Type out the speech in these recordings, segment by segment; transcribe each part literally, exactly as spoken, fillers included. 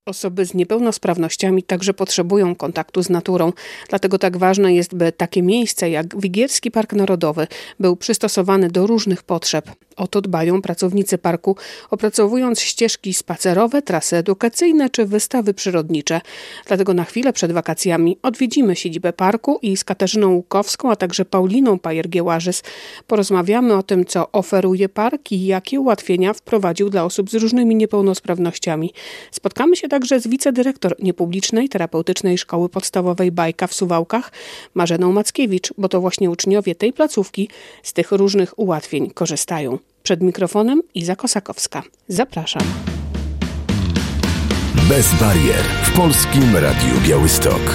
Osoby z niepełnosprawnościami także potrzebują kontaktu z naturą. Dlatego tak ważne jest, by takie miejsce jak Wigierski Park Narodowy był przystosowany do różnych potrzeb. O to dbają pracownicy parku, opracowując ścieżki spacerowe, trasy edukacyjne czy wystawy przyrodnicze. Dlatego na chwilę przed wakacjami odwiedzimy siedzibę parku i z Katarzyną Łukowską, a także Pauliną Pajer-Giełażys porozmawiamy o tym, co oferuje park i jakie ułatwienia wprowadził dla osób z różnymi niepełnosprawnościami. Spotkamy się także z wicedyrektor niepublicznej terapeutycznej szkoły podstawowej Bajka w Suwałkach, Marzeną Mackiewicz, bo to właśnie uczniowie tej placówki z tych różnych ułatwień korzystają. Przed mikrofonem Iza Kosakowska. Zapraszam. Bez barier w Polskim Radiu Białystok.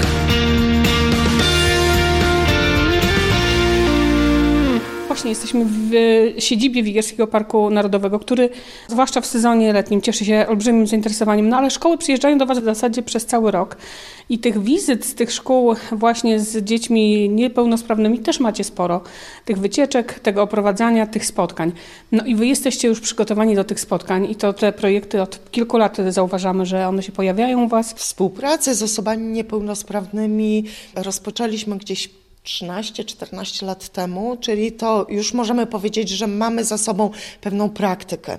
Właśnie jesteśmy w siedzibie Wigierskiego Parku Narodowego, który zwłaszcza w sezonie letnim cieszy się olbrzymim zainteresowaniem, no ale szkoły przyjeżdżają do Was w zasadzie przez cały rok i tych wizyt z tych szkół właśnie z dziećmi niepełnosprawnymi też macie sporo. Tych wycieczek, tego oprowadzania, tych spotkań. No i Wy jesteście już przygotowani do tych spotkań i to te projekty od kilku lat zauważamy, że one się pojawiają u Was. Współpracę z osobami niepełnosprawnymi rozpoczęliśmy gdzieś trzynaście czternaście lat temu, czyli to już możemy powiedzieć, że mamy za sobą pewną praktykę.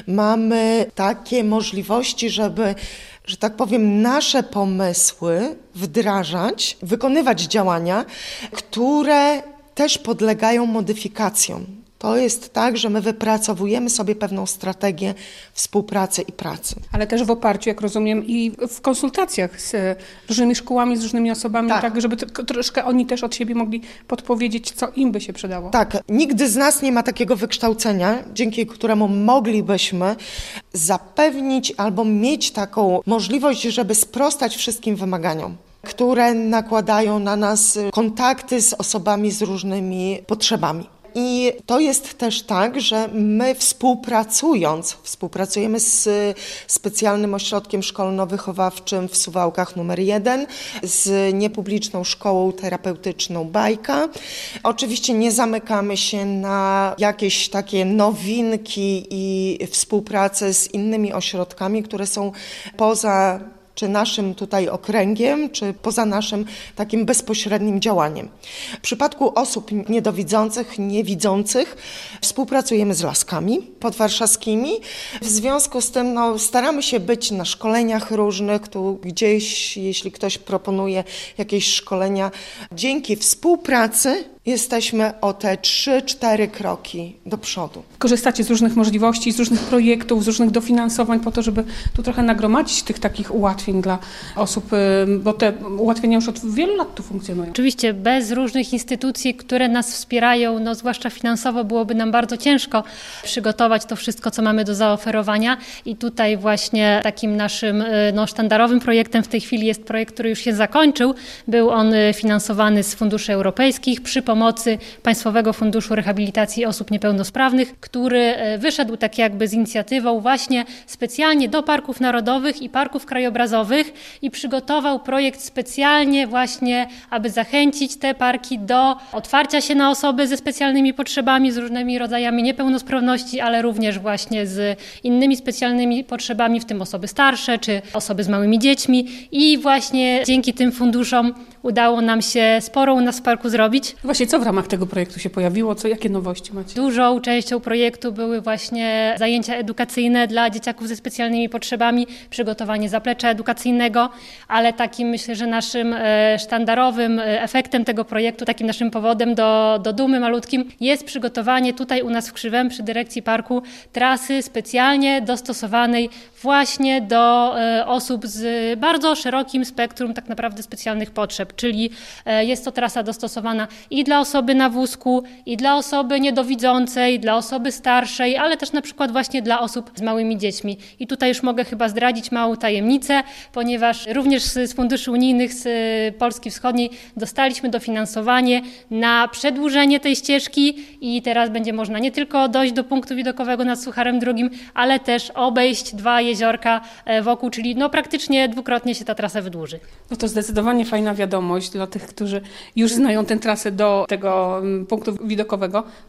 Mamy takie możliwości, żeby, że tak powiem, nasze pomysły wdrażać, wykonywać działania, które też podlegają modyfikacjom. To jest tak, że my wypracowujemy sobie pewną strategię współpracy i pracy. Ale też w oparciu, jak rozumiem, i w konsultacjach z różnymi szkołami, z różnymi osobami, tak, tak żeby t- troszkę oni też od siebie mogli podpowiedzieć, co im by się przydało. Tak, nigdy z nas nie ma takiego wykształcenia, dzięki któremu moglibyśmy zapewnić albo mieć taką możliwość, żeby sprostać wszystkim wymaganiom, które nakładają na nas kontakty z osobami z różnymi potrzebami. I to jest też tak, że my współpracując, współpracujemy z specjalnym ośrodkiem szkolno-wychowawczym w Suwałkach numer jeden, z niepubliczną szkołą terapeutyczną Bajka. Oczywiście nie zamykamy się na jakieś takie nowinki i współpracę z innymi ośrodkami, które są poza czy naszym tutaj okręgiem, czy poza naszym takim bezpośrednim działaniem. W przypadku osób niedowidzących, niewidzących współpracujemy z Laskami podwarszawskimi. W związku z tym no, staramy się być na szkoleniach różnych, tu gdzieś, jeśli ktoś proponuje jakieś szkolenia, dzięki współpracy jesteśmy o te trzy cztery kroki do przodu. Korzystacie z różnych możliwości, z różnych projektów, z różnych dofinansowań po to, żeby tu trochę nagromadzić tych takich ułatwień dla osób, bo te ułatwienia już od wielu lat tu funkcjonują. Oczywiście bez różnych instytucji, które nas wspierają, no zwłaszcza finansowo, byłoby nam bardzo ciężko przygotować to wszystko, co mamy do zaoferowania i tutaj właśnie takim naszym no, sztandarowym projektem w tej chwili jest projekt, który już się zakończył. Był on finansowany z funduszy europejskich przy pomocy Państwowego Funduszu Rehabilitacji Osób Niepełnosprawnych, który wyszedł tak jakby z inicjatywą właśnie specjalnie do parków narodowych i parków krajobrazowych i przygotował projekt specjalnie właśnie, aby zachęcić te parki do otwarcia się na osoby ze specjalnymi potrzebami, z różnymi rodzajami niepełnosprawności, ale również właśnie z innymi specjalnymi potrzebami, w tym osoby starsze czy osoby z małymi dziećmi i właśnie dzięki tym funduszom udało nam się sporo u nas w parku zrobić. Właśnie co w ramach tego projektu się pojawiło? Co, jakie nowości macie? Dużą częścią projektu były właśnie zajęcia edukacyjne dla dzieciaków ze specjalnymi potrzebami, przygotowanie zaplecza edukacyjnego, ale takim myślę, że naszym sztandarowym efektem tego projektu, takim naszym powodem do, do dumy malutkim jest przygotowanie tutaj u nas w Krzywem przy dyrekcji parku trasy specjalnie dostosowanej właśnie do osób z bardzo szerokim spektrum tak naprawdę specjalnych potrzeb, czyli jest to trasa dostosowana i dla osoby na wózku, i dla osoby niedowidzącej, dla osoby starszej, ale też na przykład właśnie dla osób z małymi dziećmi. I tutaj już mogę chyba zdradzić małą tajemnicę, ponieważ również z funduszy unijnych z Polski Wschodniej dostaliśmy dofinansowanie na przedłużenie tej ścieżki i teraz będzie można nie tylko dojść do punktu widokowego nad Sucharem drugim, ale też obejść dwa jeziorka wokół, czyli no praktycznie dwukrotnie się ta trasa wydłuży. No to zdecydowanie fajna wiadomość dla tych, którzy już znają tę trasę do tego punktu widokowego.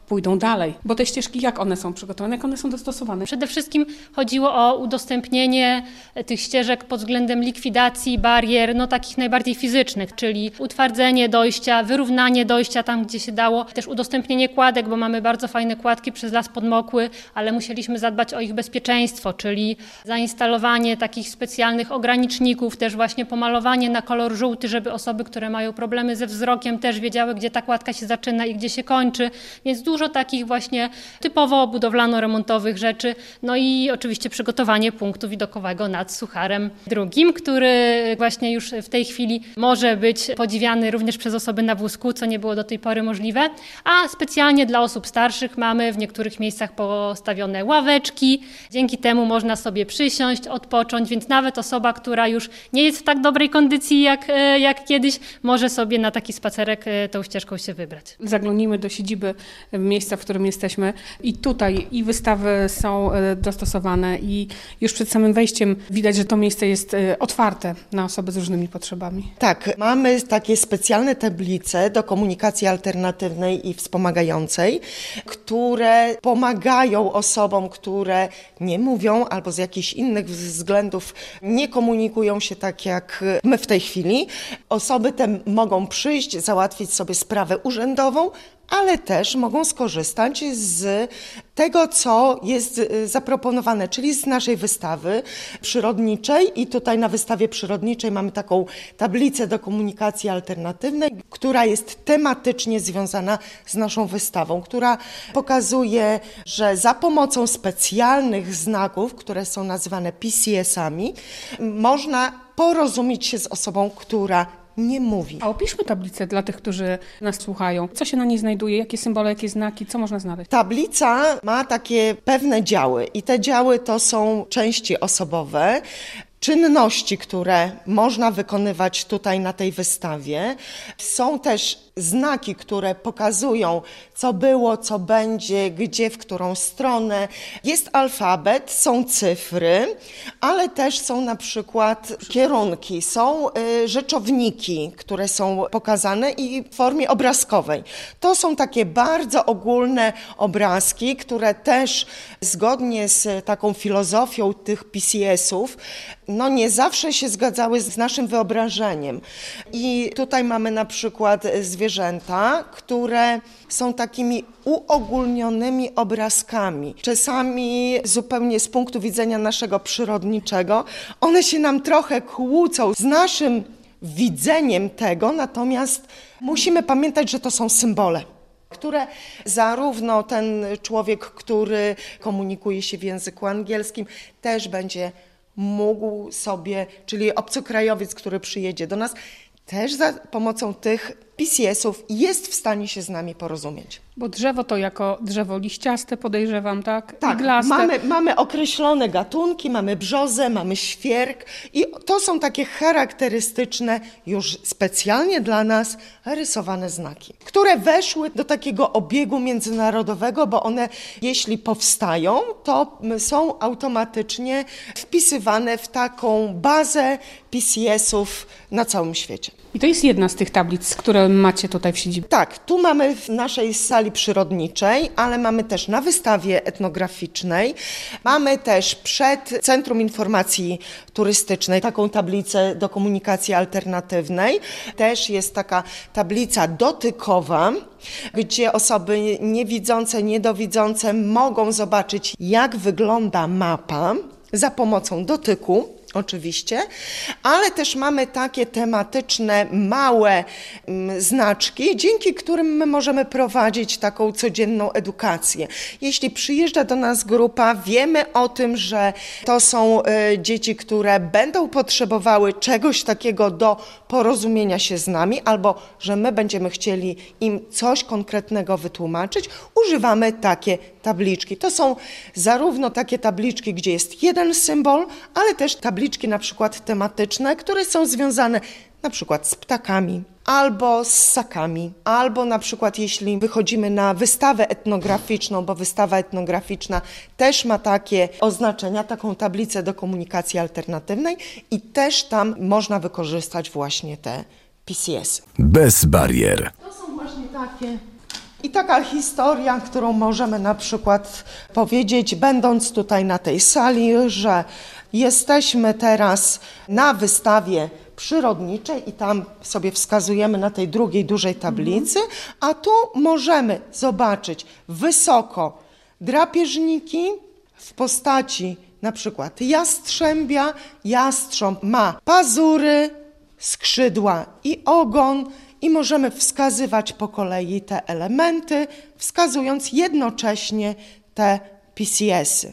pójdą dalej. Bo te ścieżki, jak one są przygotowane, jak one są dostosowane? Przede wszystkim chodziło o udostępnienie tych ścieżek pod względem likwidacji barier, no takich najbardziej fizycznych, czyli utwardzenie dojścia, wyrównanie dojścia tam, gdzie się dało, też udostępnienie kładek, bo mamy bardzo fajne kładki przez las podmokły, ale musieliśmy zadbać o ich bezpieczeństwo, czyli zainstalowanie takich specjalnych ograniczników, też właśnie pomalowanie na kolor żółty, żeby osoby, które mają problemy ze wzrokiem, też wiedziały, gdzie ta kładka się zaczyna i gdzie się kończy, więc dużo takich właśnie typowo budowlano-remontowych rzeczy, no i oczywiście przygotowanie punktu widokowego nad Sucharem drugim, który właśnie już w tej chwili może być podziwiany również przez osoby na wózku, co nie było do tej pory możliwe, a specjalnie dla osób starszych mamy w niektórych miejscach postawione ławeczki, dzięki temu można sobie przysiąść, odpocząć, więc nawet osoba, która już nie jest w tak dobrej kondycji jak, jak kiedyś, może sobie na taki spacerek tą ścieżką się wybrać. Zaglądnijmy do siedziby miejsca, w którym jesteśmy i tutaj i wystawy są dostosowane i już przed samym wejściem widać, że to miejsce jest otwarte na osoby z różnymi potrzebami. Tak, mamy takie specjalne tablice do komunikacji alternatywnej i wspomagającej, które pomagają osobom, które nie mówią albo z jakichś innych względów nie komunikują się tak jak my w tej chwili. Osoby te mogą przyjść, załatwić sobie sprawę urzędową, ale też mogą skorzystać z tego, co jest zaproponowane, czyli z naszej wystawy przyrodniczej. I tutaj na wystawie przyrodniczej mamy taką tablicę do komunikacji alternatywnej, która jest tematycznie związana z naszą wystawą, która pokazuje, że za pomocą specjalnych znaków, które są nazywane P C S-ami, można porozumieć się z osobą, która nie mówi. A opiszmy tablicę dla tych, którzy nas słuchają. Co się na niej znajduje? Jakie symbole, jakie znaki? Co można znaleźć? Tablica ma takie pewne działy i te działy to są części osobowe, czynności, które można wykonywać tutaj na tej wystawie. Są też znaki, które pokazują, co było, co będzie, gdzie, w którą stronę. Jest alfabet, są cyfry, ale też są na przykład kierunki, są y, rzeczowniki, które są pokazane i w formie obrazkowej. To są takie bardzo ogólne obrazki, które też zgodnie z taką filozofią tych P C S-ów, no nie zawsze się zgadzały z naszym wyobrażeniem. I tutaj mamy na przykład zwierzęta, które są takimi uogólnionymi obrazkami. Czasami zupełnie z punktu widzenia naszego przyrodniczego one się nam trochę kłócą z naszym widzeniem tego, natomiast musimy pamiętać, że to są symbole, które zarówno ten człowiek, który komunikuje się w języku angielskim, też będzie mógł sobie, czyli obcokrajowiec, który przyjedzie do nas, też za pomocą tych P C S-ów jest w stanie się z nami porozumieć. Bo drzewo to jako drzewo liściaste, podejrzewam, tak? Tak, iglaste. mamy, mamy określone gatunki, mamy brzozę, mamy świerk i to są takie charakterystyczne, już specjalnie dla nas rysowane znaki, które weszły do takiego obiegu międzynarodowego, bo one, jeśli powstają, to są automatycznie wpisywane w taką bazę P C S-ów na całym świecie. I to jest jedna z tych tablic, które macie tutaj w siedzibie. Tak, tu mamy w naszej sali przyrodniczej, ale mamy też na wystawie etnograficznej. Mamy też przed Centrum Informacji Turystycznej taką tablicę do komunikacji alternatywnej. Też jest taka tablica dotykowa, gdzie osoby niewidzące, niedowidzące mogą zobaczyć, jak wygląda mapa za pomocą dotyku. Oczywiście, ale też mamy takie tematyczne, małe m, znaczki, dzięki którym my możemy prowadzić taką codzienną edukację. Jeśli przyjeżdża do nas grupa, wiemy o tym, że to są y, dzieci, które będą potrzebowały czegoś takiego do porozumienia się z nami, albo że my będziemy chcieli im coś konkretnego wytłumaczyć, używamy takie tabliczki. To są zarówno takie tabliczki, gdzie jest jeden symbol, ale też tabliczki na przykład tematyczne, które są związane na przykład z ptakami, albo z ssakami, albo na przykład jeśli wychodzimy na wystawę etnograficzną, bo wystawa etnograficzna też ma takie oznaczenia, taką tablicę do komunikacji alternatywnej i też tam można wykorzystać właśnie te P C S-y. Bez barier. To są właśnie takie I taka historia, którą możemy na przykład powiedzieć, będąc tutaj na tej sali, że jesteśmy teraz na wystawie przyrodniczej i tam sobie wskazujemy na tej drugiej dużej tablicy, a tu możemy zobaczyć wysoko drapieżniki w postaci na przykład jastrzębia. Jastrząb ma pazury, skrzydła i ogon i możemy wskazywać po kolei te elementy, wskazując jednocześnie te P C S-y.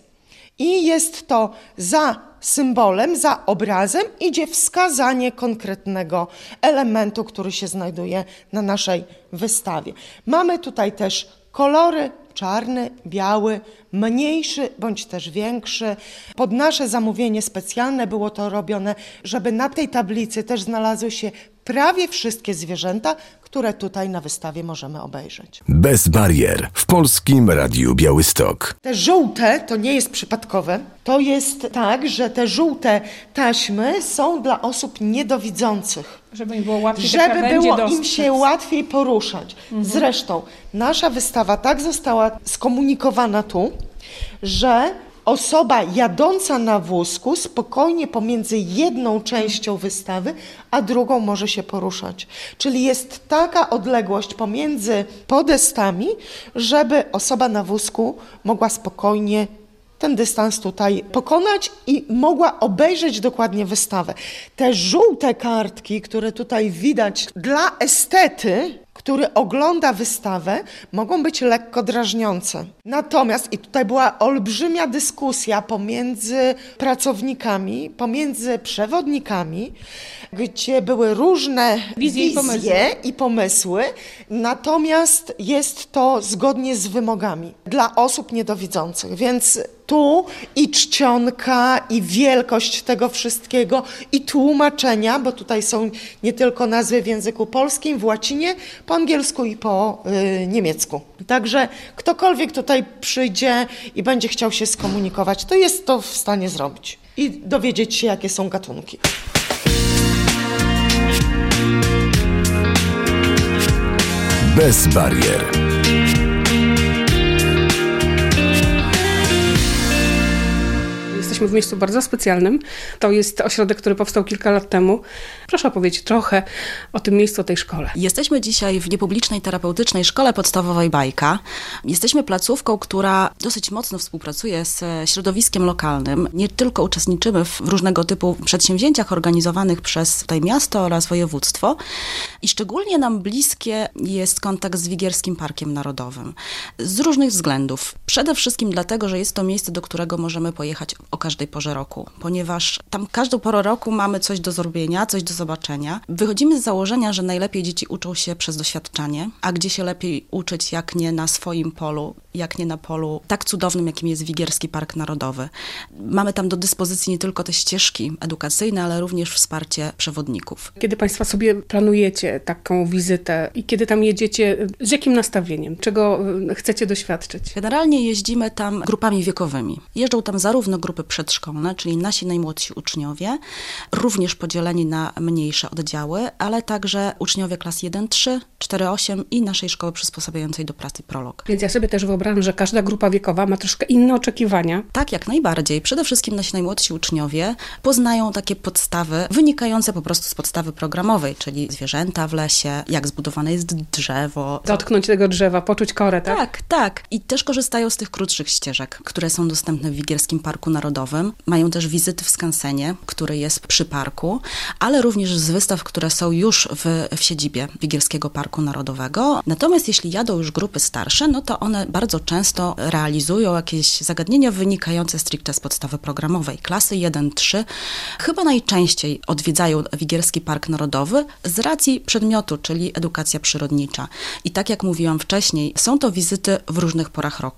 I jest to za symbolem, za obrazem idzie wskazanie konkretnego elementu, który się znajduje na naszej wystawie. Mamy tutaj też kolory: czarny, biały, mniejszy bądź też większy. Pod nasze zamówienie specjalne było to robione, żeby na tej tablicy też znalazły się prawie wszystkie zwierzęta, które tutaj na wystawie możemy obejrzeć. Bez barier w Polskim Radiu Białystok. Te żółte to nie jest przypadkowe. To jest tak, że te żółte taśmy są dla osób niedowidzących. Żeby im było łatwiej Żeby było im się łatwiej poruszać. Mhm. Zresztą nasza wystawa tak została skomunikowana tu, że osoba jadąca na wózku spokojnie pomiędzy jedną częścią wystawy, a drugą może się poruszać. Czyli jest taka odległość pomiędzy podestami, żeby osoba na wózku mogła spokojnie ten dystans tutaj pokonać i mogła obejrzeć dokładnie wystawę. Te żółte kartki, które tutaj widać, dla estety, który ogląda wystawę, mogą być lekko drażniące. Natomiast, i tutaj była olbrzymia dyskusja pomiędzy pracownikami, pomiędzy przewodnikami, gdzie były różne wizje, wizje i, pomysły. i pomysły, natomiast jest to zgodnie z wymogami dla osób niedowidzących, więc tu i czcionka, i wielkość tego wszystkiego, i tłumaczenia, bo tutaj są nie tylko nazwy w języku polskim, w łacinie, po angielsku i po y, niemiecku. Także ktokolwiek tutaj przyjdzie i będzie chciał się skomunikować, to jest to w stanie zrobić i dowiedzieć się, jakie są gatunki. Bez barier. Jesteśmy w miejscu bardzo specjalnym. To jest ośrodek, który powstał kilka lat temu. Proszę opowiedzieć trochę o tym miejscu, o tej szkole. Jesteśmy dzisiaj w niepublicznej terapeutycznej szkole podstawowej Bajka. Jesteśmy placówką, która dosyć mocno współpracuje z środowiskiem lokalnym. Nie tylko uczestniczymy w różnego typu przedsięwzięciach organizowanych przez tutaj miasto oraz województwo. I szczególnie nam bliskie jest kontakt z Wigierskim Parkiem Narodowym. Z różnych względów. Przede wszystkim dlatego, że jest to miejsce, do którego możemy pojechać o każdej porze roku, ponieważ tam każdą porę roku mamy coś do zrobienia, coś do zobaczenia. Wychodzimy z założenia, że najlepiej dzieci uczą się przez doświadczanie, a gdzie się lepiej uczyć, jak nie na swoim polu, jak nie na polu tak cudownym, jakim jest Wigierski Park Narodowy. Mamy tam do dyspozycji nie tylko te ścieżki edukacyjne, ale również wsparcie przewodników. Kiedy Państwo sobie planujecie taką wizytę i kiedy tam jedziecie, z jakim nastawieniem? Czego chcecie doświadczyć? Generalnie jeździmy tam grupami wiekowymi. Jeżdżą tam zarówno grupy przedszkolne, czyli nasi najmłodsi uczniowie, również podzieleni na mniejsze oddziały, ale także uczniowie klas jeden trzy, cztery osiem i naszej szkoły przysposabiającej do pracy Prolog. Więc ja sobie też wyobrażam, że każda grupa wiekowa ma troszkę inne oczekiwania. Tak, jak najbardziej. Przede wszystkim nasi najmłodsi uczniowie poznają takie podstawy wynikające po prostu z podstawy programowej, czyli zwierzęta w lesie, jak zbudowane jest drzewo. Dotknąć tego drzewa, poczuć korę, tak? Tak, tak. I też korzystają z tych krótszych ścieżek, które są dostępne w Wigierskim Parku Narodowym. Mają też wizyty w skansenie, który jest przy parku, ale również z wystaw, które są już w, w siedzibie Wigierskiego Parku Narodowego. Natomiast jeśli jadą już grupy starsze, no to one bardzo często realizują jakieś zagadnienia wynikające stricte z podstawy programowej. Klasy jeden trzy chyba najczęściej odwiedzają Wigierski Park Narodowy z racji przedmiotu, czyli edukacja przyrodnicza. I tak jak mówiłam wcześniej, są to wizyty w różnych porach roku.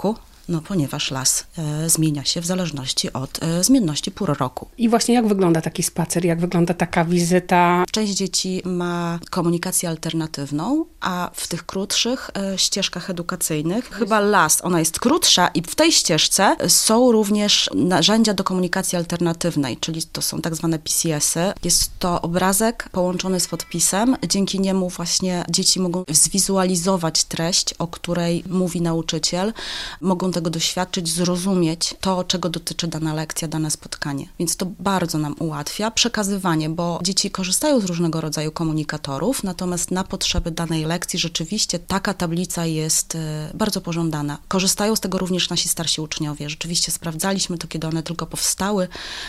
no ponieważ las e, zmienia się w zależności od e, zmienności pór roku. I właśnie jak wygląda taki spacer, jak wygląda taka wizyta? Część dzieci ma komunikację alternatywną, a w tych krótszych e, ścieżkach edukacyjnych, chyba las, ona jest krótsza i w tej ścieżce są również narzędzia do komunikacji alternatywnej, czyli to są tak zwane P C S-y. Jest to obrazek połączony z podpisem, dzięki niemu właśnie dzieci mogą zwizualizować treść, o której mówi nauczyciel, mogą tego doświadczyć, zrozumieć to, czego dotyczy dana lekcja, dane spotkanie. Więc to bardzo nam ułatwia przekazywanie, bo dzieci korzystają z różnego rodzaju komunikatorów, natomiast na potrzeby danej lekcji rzeczywiście taka tablica jest bardzo pożądana. Korzystają z tego również nasi starsi uczniowie. Rzeczywiście sprawdzaliśmy to, kiedy one tylko powstały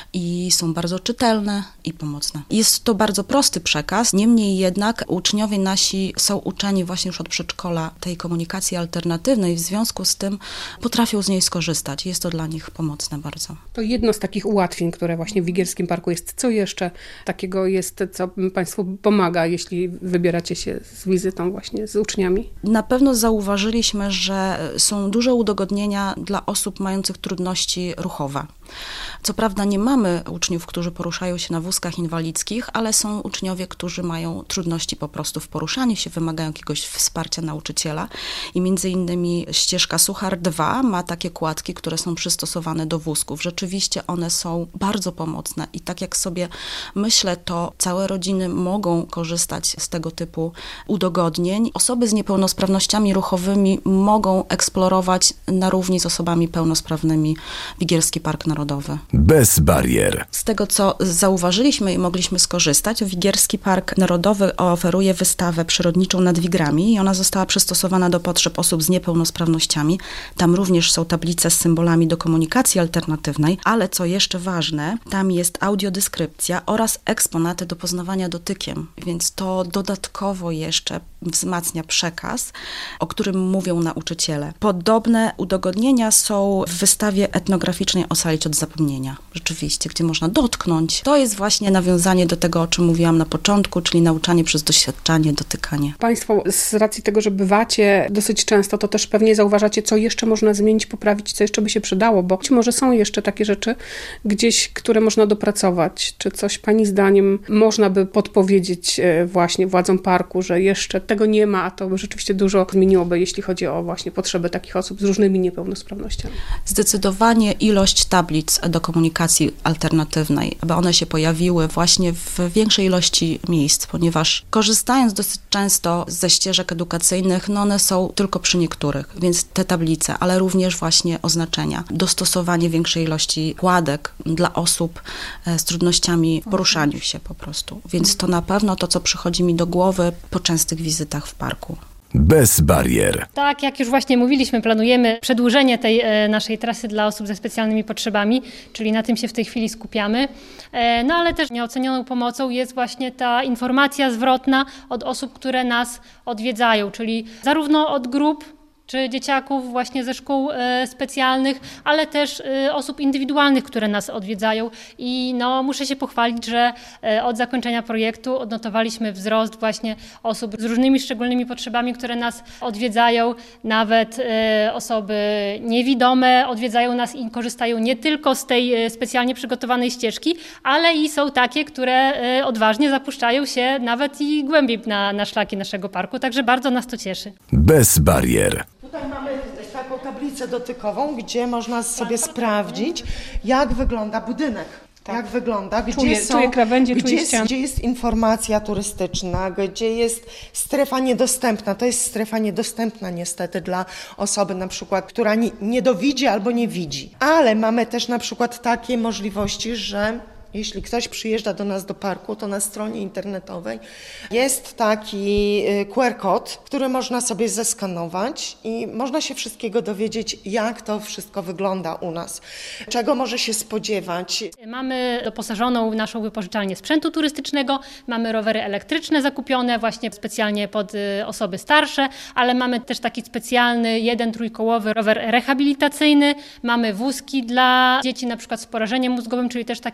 i są bardzo czytelne i pomocne. Jest to bardzo prosty przekaz, niemniej jednak uczniowie nasi są uczeni właśnie już od przedszkola tej komunikacji alternatywnej, w związku z tym potrafią z niej skorzystać. Jest to dla nich pomocne bardzo. To jedno z takich ułatwień, które właśnie w Wigierskim Parku jest. Co jeszcze takiego jest, co Państwu pomaga, jeśli wybieracie się z wizytą właśnie z uczniami? Na pewno zauważyliśmy, że są duże udogodnienia dla osób mających trudności ruchowe. Co prawda nie mamy uczniów, którzy poruszają się na wózkach inwalidzkich, ale są uczniowie, którzy mają trudności po prostu w poruszaniu się, wymagają jakiegoś wsparcia nauczyciela i między innymi ścieżka Suchar dwa ma takie kładki, które są przystosowane do wózków. Rzeczywiście one są bardzo pomocne i tak jak sobie myślę, to całe rodziny mogą korzystać z tego typu udogodnień. Osoby z niepełnosprawnościami ruchowymi mogą eksplorować na równi z osobami pełnosprawnymi Wigierski Park Narodowy. Bez barier. Z tego, co zauważyliśmy i mogliśmy skorzystać, Wigierski Park Narodowy oferuje wystawę przyrodniczą nad Wigrami i ona została przystosowana do potrzeb osób z niepełnosprawnościami. Tam również są tablice z symbolami do komunikacji alternatywnej, ale co jeszcze ważne, tam jest audiodeskrypcja oraz eksponaty do poznawania dotykiem, więc to dodatkowo jeszcze wzmacnia przekaz, o którym mówią nauczyciele. Podobne udogodnienia są w wystawie etnograficznej Ocalić od zapomnienia. Rzeczywiście, gdzie można dotknąć. To jest właśnie nawiązanie do tego, o czym mówiłam na początku, czyli nauczanie przez doświadczanie, dotykanie. Państwo z racji tego, że bywacie dosyć często, to też pewnie zauważacie, co jeszcze można zmienić, poprawić, co jeszcze by się przydało, bo być może są jeszcze takie rzeczy gdzieś, które można dopracować. Czy coś Pani zdaniem można by podpowiedzieć właśnie władzom parku, że jeszcze tego nie ma, a to by rzeczywiście dużo zmieniłoby, jeśli chodzi o właśnie potrzeby takich osób z różnymi niepełnosprawnościami? Zdecydowanie ilość tablic do komunikacji alternatywnej, aby one się pojawiły właśnie w większej ilości miejsc, ponieważ korzystając dosyć często ze ścieżek edukacyjnych, no one są tylko przy niektórych, więc te tablice, ale również właśnie oznaczenia, dostosowanie większej ilości kładek dla osób z trudnościami w poruszaniu się po prostu. Więc to na pewno to, co przychodzi mi do głowy po częstych wizytach w parku. Bez barier. Tak, jak już właśnie mówiliśmy, planujemy przedłużenie tej e, naszej trasy dla osób ze specjalnymi potrzebami, czyli na tym się w tej chwili skupiamy. E, no ale też nieocenioną pomocą jest właśnie ta informacja zwrotna od osób, które nas odwiedzają, czyli zarówno od grup, czy dzieciaków właśnie ze szkół e, specjalnych, ale też e, osób indywidualnych, które nas odwiedzają. I no, muszę się pochwalić, że e, od zakończenia projektu odnotowaliśmy wzrost właśnie osób z różnymi szczególnymi potrzebami, które nas odwiedzają. Nawet e, osoby niewidome odwiedzają nas i korzystają nie tylko z tej e, specjalnie przygotowanej ścieżki, ale i są takie, które e, odważnie zapuszczają się nawet i głębiej na, na szlaki naszego parku. Także bardzo nas to cieszy. Bez barier. Tutaj mamy taką tablicę dotykową, gdzie można sobie sprawdzić, jak wygląda budynek. Tak. Jak wygląda, gdzie, czuję, są, czuję krawędzie, gdzie, czuję jest, ścian. gdzie jest informacja turystyczna, gdzie jest strefa niedostępna. To jest strefa niedostępna niestety dla osoby na przykład, która nie, nie dowidzi albo nie widzi. Ale mamy też na przykład takie możliwości, że jeśli ktoś przyjeżdża do nas do parku, to na stronie internetowej jest taki Q R kod, który można sobie zeskanować i można się wszystkiego dowiedzieć, jak to wszystko wygląda u nas, czego może się spodziewać. Mamy doposażoną naszą wypożyczalnię sprzętu turystycznego, mamy rowery elektryczne zakupione właśnie specjalnie pod osoby starsze, ale mamy też taki specjalny jeden trójkołowy rower rehabilitacyjny, mamy wózki dla dzieci na przykład z porażeniem mózgowym, czyli też takie specjalistyczne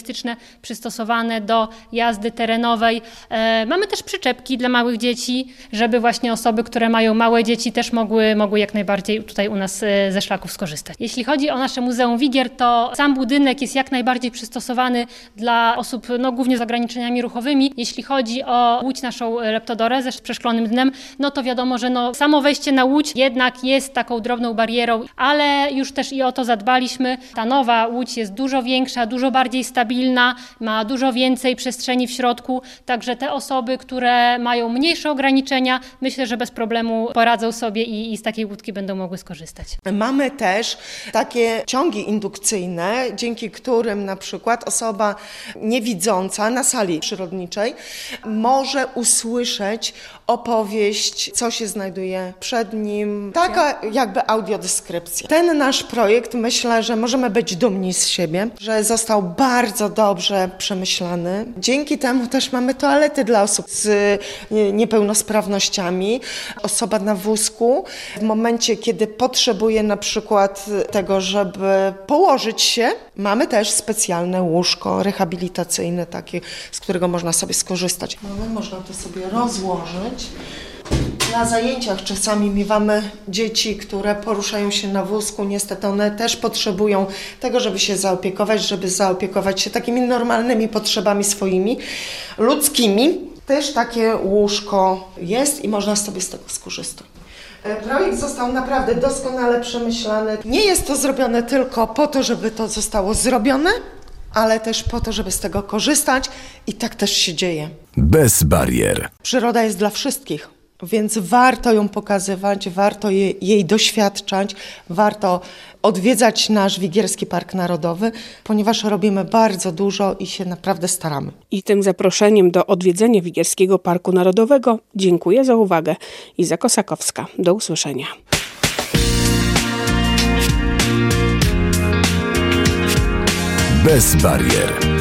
specjalistyczne przystosowane do jazdy terenowej. Mamy też przyczepki dla małych dzieci, żeby właśnie osoby, które mają małe dzieci też mogły, mogły jak najbardziej tutaj u nas ze szlaków skorzystać. Jeśli chodzi o nasze Muzeum Wigier, to sam budynek jest jak najbardziej przystosowany dla osób no, głównie z ograniczeniami ruchowymi. Jeśli chodzi o Łódź, naszą Leptodorę ze przeszklonym dnem, no to wiadomo, że no, samo wejście na Łódź jednak jest taką drobną barierą, ale już też i o to zadbaliśmy. Ta nowa Łódź jest dużo większa, dużo bardziej stabilna, ma dużo więcej przestrzeni w środku, także te osoby, które mają mniejsze ograniczenia, myślę, że bez problemu poradzą sobie i, i z takiej łódki będą mogły skorzystać. Mamy też takie ciągi indukcyjne, dzięki którym na przykład osoba niewidząca na sali przyrodniczej może usłyszeć opowieść, co się znajduje przed nim. Taka jakby audiodeskrypcja. Ten nasz projekt, myślę, że możemy być dumni z siebie, że został bardzo dobrze przemyślany. Dzięki temu też mamy toalety dla osób z niepełnosprawnościami. Osoba na wózku w momencie, kiedy potrzebuje na przykład tego, żeby położyć się, mamy też specjalne łóżko rehabilitacyjne, takie, z którego można sobie skorzystać. Mamy, można to sobie rozłożyć. Na zajęciach czasami miewamy dzieci, które poruszają się na wózku. Niestety one też potrzebują tego, żeby się zaopiekować, żeby zaopiekować się takimi normalnymi potrzebami swoimi, ludzkimi. Też takie łóżko jest i można sobie z tego skorzystać. Projekt został naprawdę doskonale przemyślany. Nie jest to zrobione tylko po to, żeby to zostało zrobione, ale też po to, żeby z tego korzystać i tak też się dzieje. Bez barier. Przyroda jest dla wszystkich, więc warto ją pokazywać, warto je, jej doświadczać, warto odwiedzać nasz Wigierski Park Narodowy, ponieważ robimy bardzo dużo i się naprawdę staramy. I tym zaproszeniem do odwiedzenia Wigierskiego Parku Narodowego dziękuję za uwagę. Iza Kosakowska. Do usłyszenia. Bez barier.